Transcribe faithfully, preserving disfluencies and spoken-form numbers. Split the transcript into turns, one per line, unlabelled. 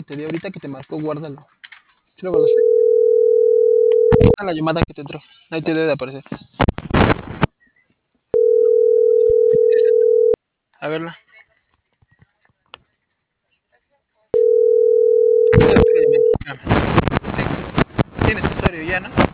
que te di ahorita que te marcó, guárdalo. ¿Sí lo guardaste? A la llamada que te entró. Ahí te debe de aparecer. A verla. Ya, estoy llamando. Ah, sí. Tienes usuario ya, ¿no?